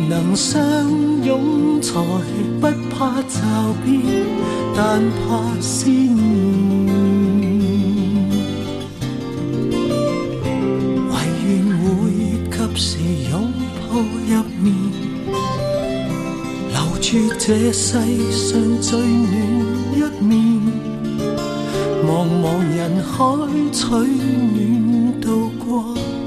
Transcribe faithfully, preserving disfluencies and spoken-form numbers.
能相擁才不怕驟變，但怕思念。唯願會及時擁抱入眠，留住這世上最暖一面。茫茫人海取暖渡過。